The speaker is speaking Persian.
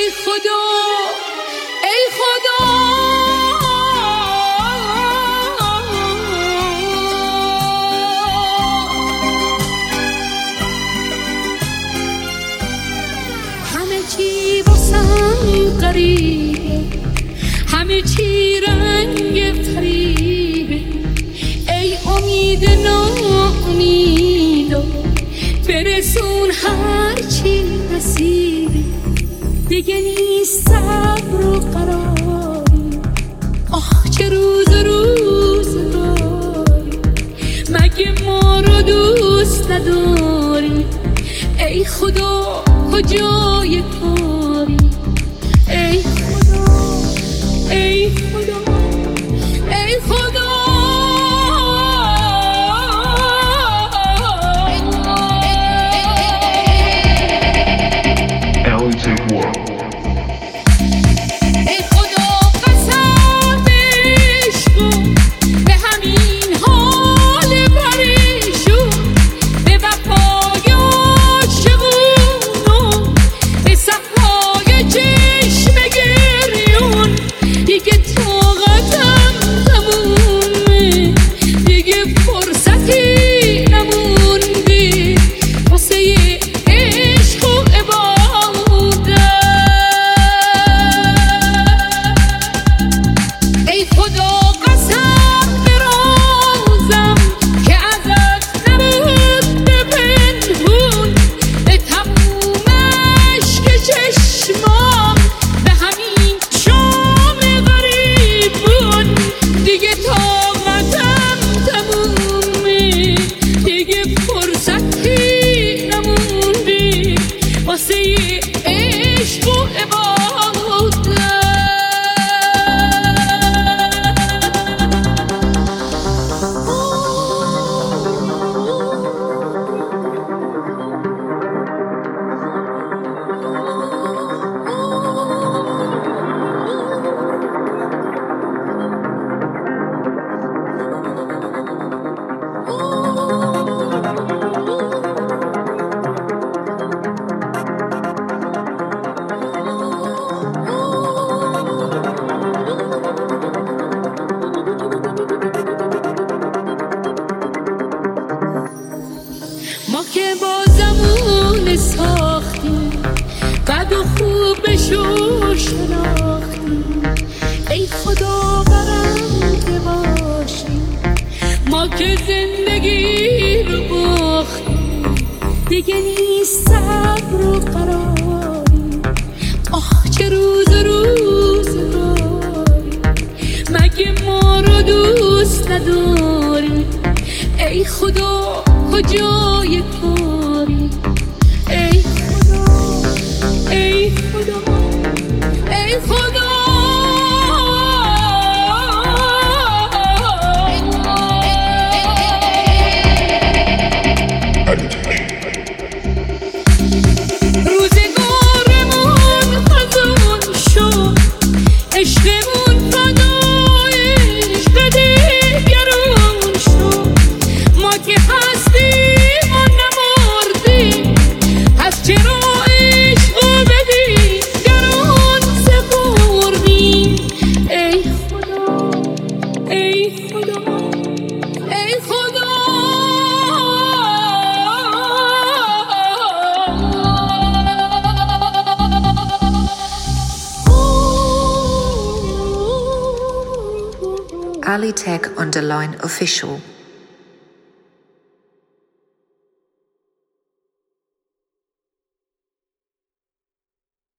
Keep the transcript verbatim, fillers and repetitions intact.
ای خدا ای خدا همه چی واسم غریبه، همه چی رنگ فریبه. ای امید ناامیدو برسون هرچی نصیبه. دیگه نیست صبر و قراری، آخ چه روز روز داری. مگه ما رو دوست نداری؟ ای خدا کجای کاری؟ ای خدا ای خدا ای خدا ما که با زمون ساختیم، بد و خوبشو شناختیم. ای خدا برنده باشیم، ما که زندگی رو باختیم. دیگه نیست صبر و قراری، آخ چه روز روز داری. مگه ما رو دوست نداری؟ ای خدا کجای کاری؟ ای خدا ای خدا ای خدا روزگارمون خزون شد، عشقمون فدای عشق دیگرون شد. ما که هستیم و نمردیم، پس چرا عشقو به دیگران سپردیم؟ ای خدا ای خدا ای خدا Ali Tech Underline Official.